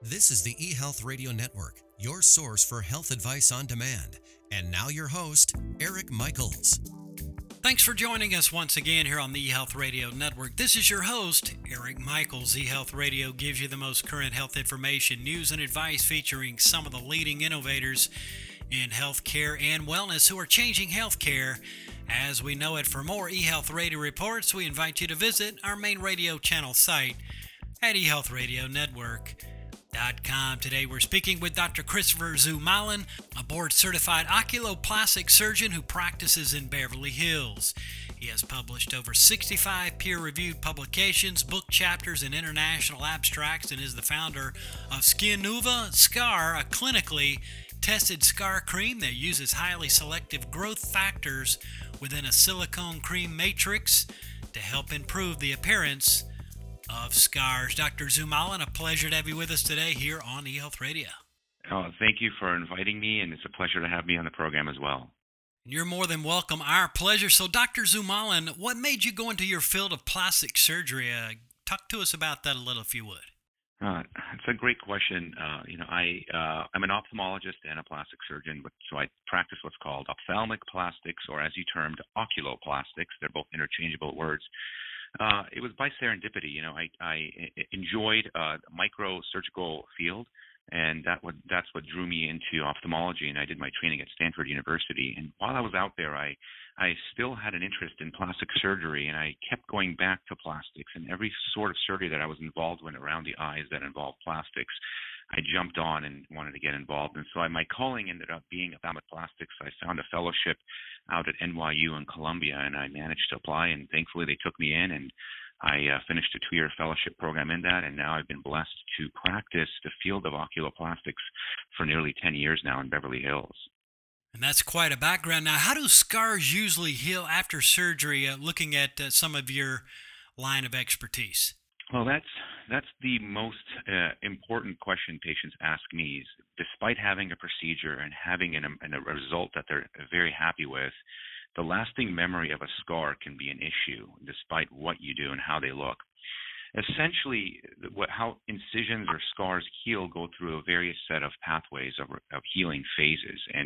This is the eHealth Radio Network, your source for health advice on demand. And now your host, Eric Michaels. Thanks for joining us once again here on the eHealth Radio Network. This is your host, Eric Michaels. eHealth Radio gives you the most current health information, news, and advice featuring some of the leading innovators in healthcare and wellness who are changing healthcare as we know it. For more eHealth Radio reports, we invite you to visit our main radio channel site at eHealthRadioNetwork.com. Today we're speaking with Dr. Christopher Zumalen, a board-certified oculoplastic surgeon who practices in Beverly Hills. He has published over 65 peer-reviewed publications, book chapters, and international abstracts, and is the founder of Skinuva Scar, a clinically tested scar cream that uses highly selective growth factors within a silicone cream matrix to help improve the appearance of scars. Dr. Zumalen, a pleasure to have you with us today here on eHealth Radio. Oh, thank you for inviting me, and it's a pleasure to have me on the program as well. You're more than welcome. Our pleasure. So, Dr. Zumalen, what made you go into your field of plastic surgery? Talk to us about that a little, if you would. It's a great question. I'm an ophthalmologist and a plastic surgeon, so I practice what's called ophthalmic plastics, or as you termed, oculoplastics. They're both interchangeable words. It was by serendipity. I enjoyed the microsurgical field, and that's what drew me into ophthalmology, and I did my training at Stanford University. And while I was out there, I still had an interest in plastic surgery, and I kept going back to plastics, and every sort of surgery that I was involved in around the eyes that involved plastics, I jumped on and wanted to get involved. And so my calling ended up being ophthalmic plastics. I found a fellowship out at NYU in Columbia, and I managed to apply, and thankfully they took me in, and I finished a 2-year fellowship program in that, and now I've been blessed to practice the field of oculoplastics for nearly 10 years now in Beverly Hills. And that's quite a background. Now, how do scars usually heal after surgery, looking at some of your line of expertise? Well, that's the most important question patients ask me. Is, despite having a procedure and having a result that they're very happy with, the lasting memory of a scar can be an issue despite what you do and how they look. Essentially, how incisions or scars heal go through a various set of pathways of healing phases, and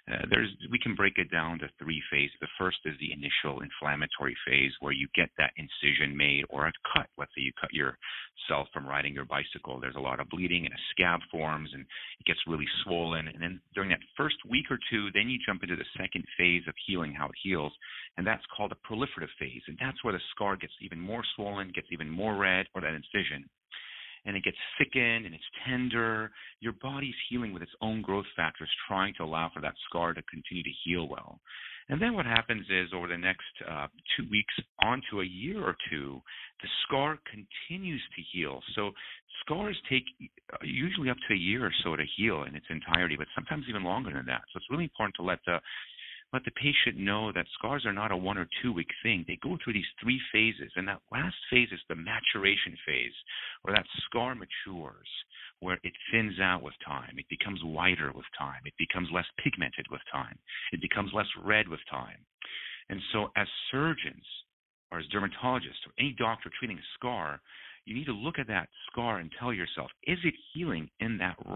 we can break it down to 3 phases. The first is the initial inflammatory phase, where you get that incision made or a cut. Let's say you cut yourself from riding your bicycle. There's a lot of bleeding, and a scab forms, and it gets really swollen. And then during that first week or 2, then you jump into the second phase of healing, how it heals, and that's called a proliferative phase. And that's where the scar gets even more swollen, gets even more red, or that incision, and it gets thickened and it's tender. Your body's healing with its own growth factors, trying to allow for that scar to continue to heal well. And then what happens is, over the next 2 weeks onto a year or 2, the scar continues to heal. So scars take usually up to a year or so to heal in its entirety, but sometimes even longer than that. So it's really important to let the patient know that scars are not a 1 or 2 week thing. They go through these 3 phases, and that last phase is the maturation phase, where that scar matures, where it thins out with time. It becomes whiter with time. It becomes less pigmented with time. It becomes less red with time. And so as surgeons, or as dermatologists, or any doctor treating a scar, you need to look at that scar and tell yourself, is it healing at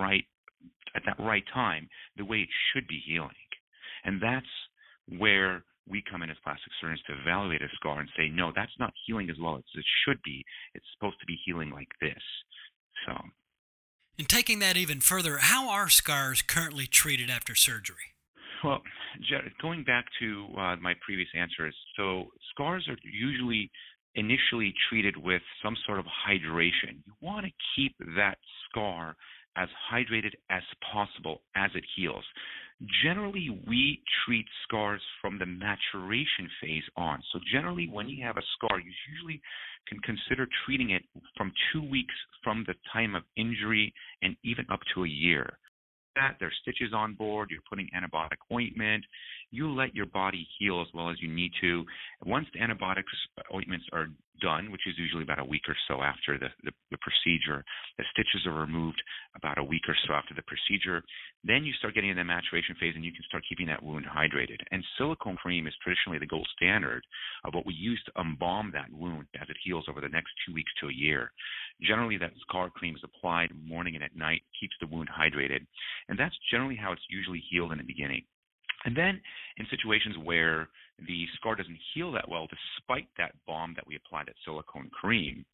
that right time, the way it should be healing? And that's where we come in as plastic surgeons to evaluate a scar and say, no, that's not healing as well as it should be. It's supposed to be healing like this. So, And taking that even further, how are scars currently treated after surgery? well, going back to my previous answers, so scars are usually initially treated with some sort of hydration. You want to keep that scar as hydrated as possible as it heals. Generally, we treat scars from the maturation phase on. So generally, when you have a scar, you usually can consider treating it from 2 weeks from the time of injury and even up to a year. There's stitches on board, you're putting antibiotic ointment, you let your body heal as well as you need to. Once the antibiotics ointments are done, which is usually about a week or so after the procedure, the stitches are removed about a week or so after the procedure, then you start getting in the maturation phase and you can start keeping that wound hydrated. And silicone cream is traditionally the gold standard of what we use to embalm that wound as it heals over the next 2 weeks to a year. Generally, that scar cream is applied morning and at night, keeps the wound hydrated. And that's generally how it's usually healed in the beginning. And then in situations where the scar doesn't heal that well, despite that balm that we applied, that silicone cream,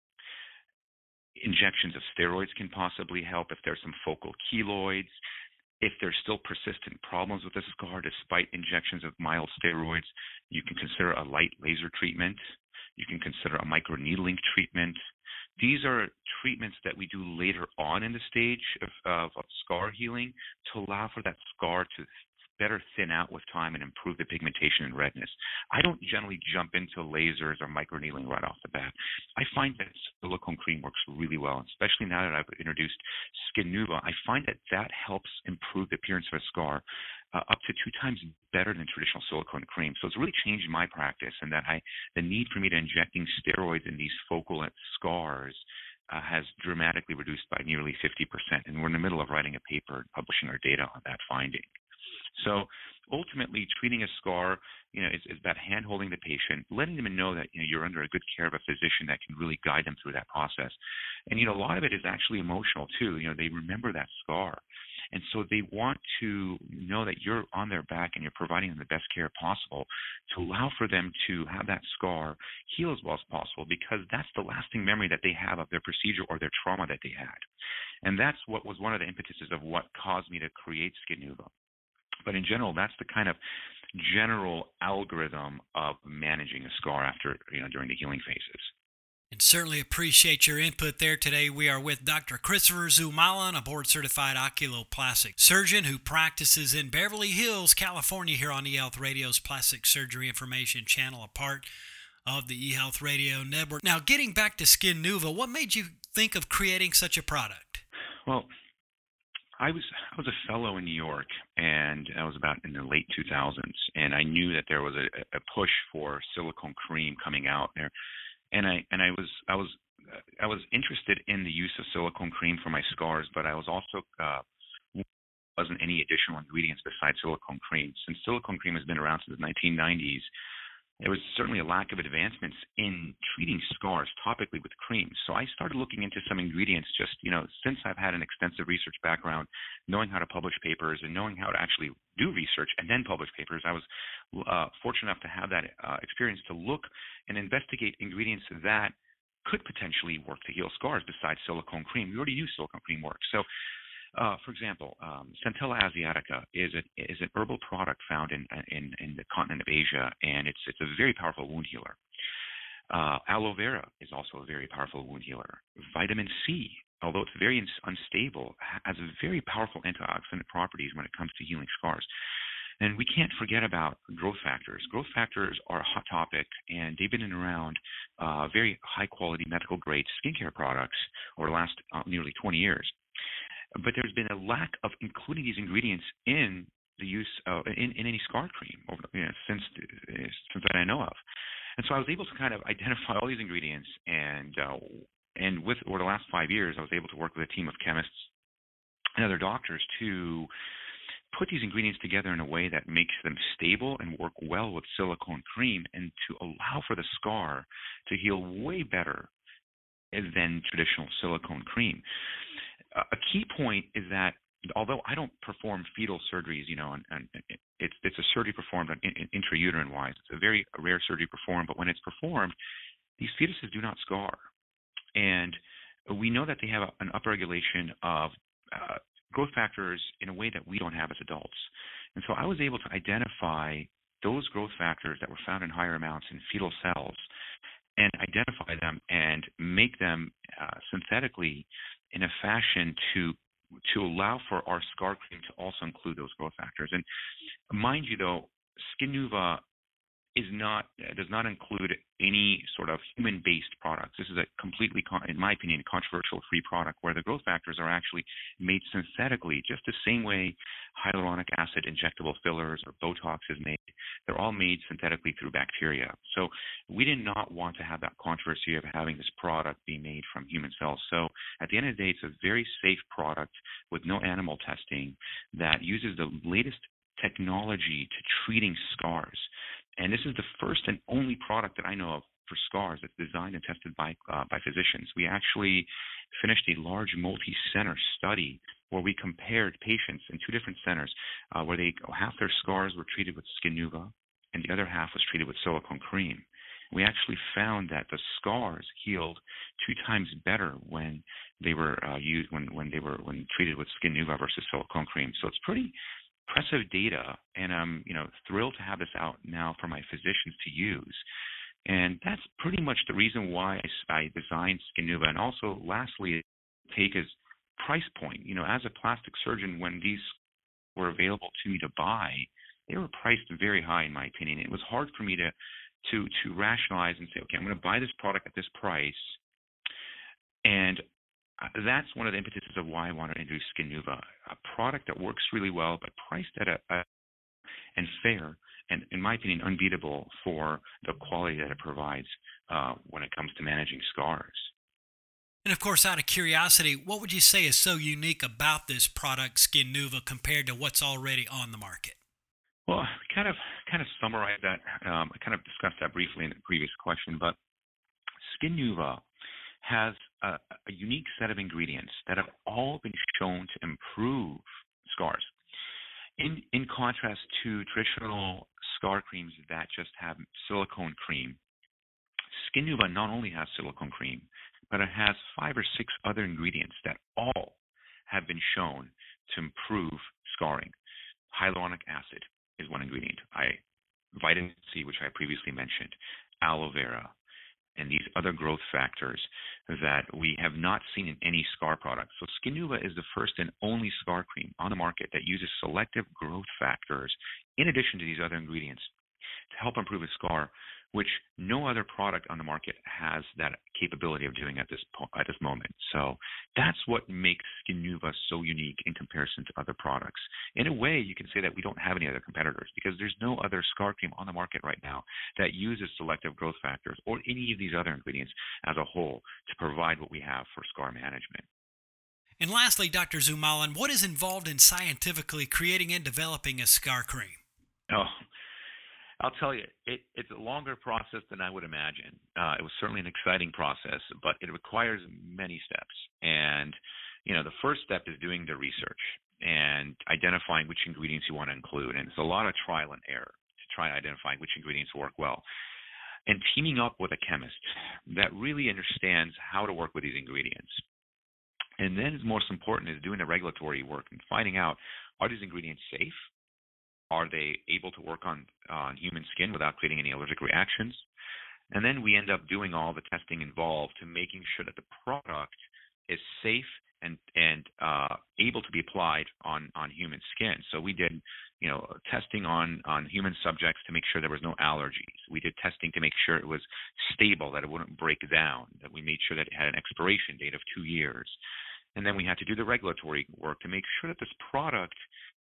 injections of steroids can possibly help if there's some focal keloids. If there's still persistent problems with the scar despite injections of mild steroids, you can consider a light laser treatment. You can consider a microneedling treatment. These are treatments that we do later on in the stage of scar healing to allow for that scar to better thin out with time and improve the pigmentation and redness. I don't generally jump into lasers or microneedling right off the bat. I find that silicone cream works really well, especially now that I've introduced Skinuva. I find that that helps improve the appearance of a scar up to 2 times better than traditional silicone cream. So it's really changed my practice, and that the need for me to injecting steroids in these focal scars has dramatically reduced by nearly 50%. And we're in the middle of writing a paper and publishing our data on that finding. So ultimately, treating a scar, is about hand-holding the patient, letting them know that you're under a good care of a physician that can really guide them through that process. And a lot of it is actually emotional too. They remember that scar, and so they want to know that you're on their back and you're providing them the best care possible to allow for them to have that scar heal as well as possible, because that's the lasting memory that they have of their procedure or their trauma that they had. And that's what was one of the impetuses of what caused me to create Skinuva. But in general, that's the kind of general algorithm of managing a scar after, during the healing phases. And certainly appreciate your input there today. We are with Dr. Christopher Zummalin, a board-certified oculoplastic surgeon who practices in Beverly Hills, California, here on eHealth Radio's Plastic Surgery Information Channel, a part of the eHealth Radio Network. Now, getting back to Skinuva, what made you think of creating such a product? Well, I was a fellow in New York, and I was about in the late 2000s, and I knew that there was a push for silicone cream coming out there, and I was interested in the use of silicone cream for my scars, but I was also wasn't any additional ingredients besides silicone cream. Since silicone cream has been around since the 1990s, there was certainly a lack of advancements in treating scars topically with creams. So I started looking into some ingredients just, since I've had an extensive research background, knowing how to publish papers and knowing how to actually do research and then publish papers. I was fortunate enough to have that experience to look and investigate ingredients that could potentially work to heal scars besides silicone cream. We already knew silicone cream works. So for example, Centella asiatica is an herbal product found in the continent of Asia, and it's a very powerful wound healer. Aloe vera is also a very powerful wound healer. Vitamin C, although it's very unstable, has very powerful antioxidant properties when it comes to healing scars. And we can't forget about growth factors. Growth factors are a hot topic, and they've been around very high-quality medical-grade skincare products over the last nearly 20 years. But there's been a lack of including these ingredients in the use in any scar cream since that I know of. And so I was able to kind of identify all these ingredients, and over the last 5 years, I was able to work with a team of chemists and other doctors to put these ingredients together in a way that makes them stable and work well with silicone cream, and to allow for the scar to heal way better than traditional silicone cream. A key point is that although I don't perform fetal surgeries, and it's a surgery performed intrauterine wise. It's a very rare surgery performed, but when it's performed, these fetuses do not scar, and we know that they have an upregulation of growth factors in a way that we don't have as adults. And so I was able to identify those growth factors that were found in higher amounts in fetal cells, and identify them and make them synthetically in a fashion to allow for our scar cream to also include those growth factors. And mind you, though, Skinuva does not include any sort of human-based products. This is a completely, in my opinion, controversial free product where the growth factors are actually made synthetically, just the same way hyaluronic acid injectable fillers or Botox is made. They're all made synthetically through bacteria. So we did not want to have that controversy of having this product be made from human cells. So at the end of the day, it's a very safe product with no animal testing that uses the latest technology to treating scars. And this is the first and only product that I know of for scars that's designed and tested by physicians. We actually finished a large multi-center study where we compared patients in two different centers where half their scars were treated with Skinuva and the other half was treated with silicone cream. We actually found that the scars healed 2 times better when they were when treated with Skinuva versus silicone cream. So it's pretty impressive data, and I'm thrilled to have this out now for my physicians to use. And that's pretty much the reason why I designed Skinuva. And also, lastly, take as price point. As a plastic surgeon, when these were available to me to buy, they were priced very high, in my opinion. It was hard for me to rationalize and say, okay, I'm going to buy this product at this price, and that's one of the impetuses of why I wanted to introduce Skinuva, a product that works really well, but priced at and fair, and in my opinion, unbeatable for the quality that it provides when it comes to managing scars. And of course, out of curiosity, what would you say is so unique about this product, Skinuva, compared to what's already on the market? Well, kind of summarize that. I kind of discussed that briefly in the previous question, but Skinuva has a unique set of ingredients that have all been shown to improve scars. In contrast to traditional scar creams that just have silicone cream, Skinuva not only has silicone cream, but it has 5 or 6 other ingredients that all have been shown to improve scarring. Hyaluronic acid is one ingredient. Vitamin C, which I previously mentioned, aloe vera, and these other growth factors that we have not seen in any scar product. So Skinuva is the first and only scar cream on the market that uses selective growth factors in addition to these other ingredients to help improve a scar, which no other product on the market has that capability of doing at this moment. So that's what makes Skinuva so unique in comparison to other products. In a way, you can say that we don't have any other competitors because there's no other scar cream on the market right now that uses selective growth factors or any of these other ingredients as a whole to provide what we have for scar management. And lastly, Dr. Zoumalan, what is involved in scientifically creating and developing a scar cream? Oh, I'll tell you, it's a longer process than I would imagine. It was certainly an exciting process, but it requires many steps. And, the first step is doing the research and identifying which ingredients you want to include. And it's a lot of trial and error to try identifying which ingredients work well. And teaming up with a chemist that really understands how to work with these ingredients. And then most important is doing the regulatory work and finding out, are these ingredients safe? Are they able to work on human skin without creating any allergic reactions? And then we end up doing all the testing involved to making sure that the product is safe and able to be applied on human skin. So we did, testing on human subjects to make sure there was no allergies. We did testing to make sure it was stable, that it wouldn't break down, that we made sure that it had an expiration date of 2 years. And then we had to do the regulatory work to make sure that this product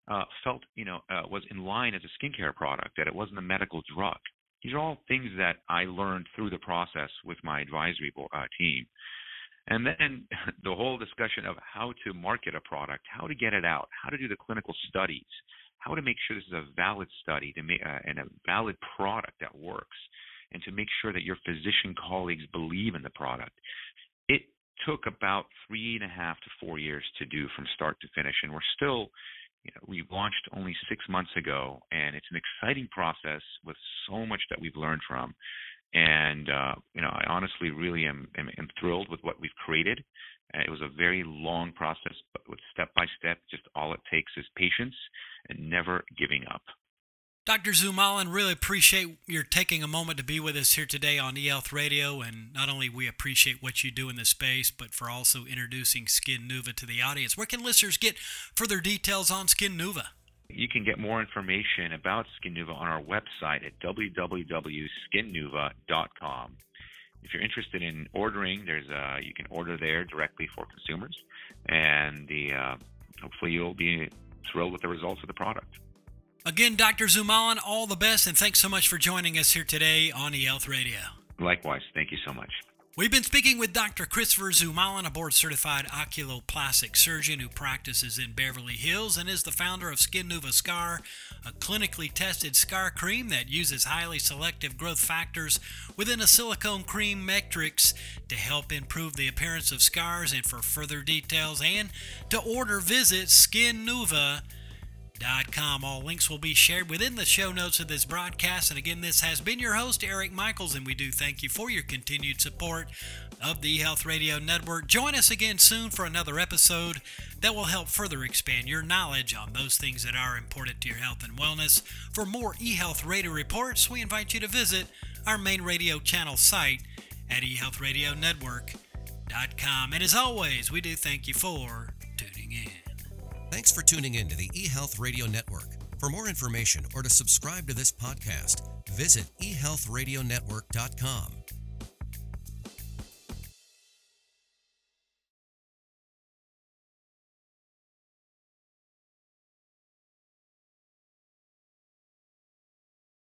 was in line as a skincare product, that it wasn't a medical drug. These are all things that I learned through the process with my advisory team. And then the whole discussion of how to market a product, how to get it out, how to do the clinical studies, how to make sure this is a valid study and a valid product that works, and to make sure that your physician colleagues believe in the product. It took about 3.5 to 4 years to do from start to finish, and we're still we launched only 6 months ago, and it's an exciting process with so much that we've learned from. And, I honestly really am thrilled with what we've created. It was a very long process, but with step by step, just all it takes is patience and never giving up. Dr. Zoumalan, really appreciate your taking a moment to be with us here today on eHealth Radio. And not only we appreciate what you do in this space, but for also introducing Skinuva to the audience. Where can listeners get further details on Skinuva? You can get more information about SkinNuva on our website at www.skinnuva.com. If you're interested in ordering, you can order there directly for consumers, and hopefully you'll be thrilled with the results of the product. Again, Dr. Zoumalan, all the best, and thanks so much for joining us here today on eHealth Radio. Likewise, thank you so much. We've been speaking with Dr. Christopher Zoumalan, a board-certified oculoplastic surgeon who practices in Beverly Hills and is the founder of SkinNuva Scar, a clinically tested scar cream that uses highly selective growth factors within a silicone cream matrix to help improve the appearance of scars. And for further details and to order, visit SkinNuva.com. All links will be shared within the show notes of this broadcast. And again, this has been your host, Eric Michaels, and we do thank you for your continued support of the eHealth Radio Network. Join us again soon for another episode that will help further expand your knowledge on those things that are important to your health and wellness. For more eHealth Radio reports, we invite you to visit our main radio channel site at eHealthRadioNetwork.com. And as always, we do thank you for tuning in. Thanks for tuning in to the eHealth Radio Network. For more information or to subscribe to this podcast, visit eHealthRadioNetwork.com.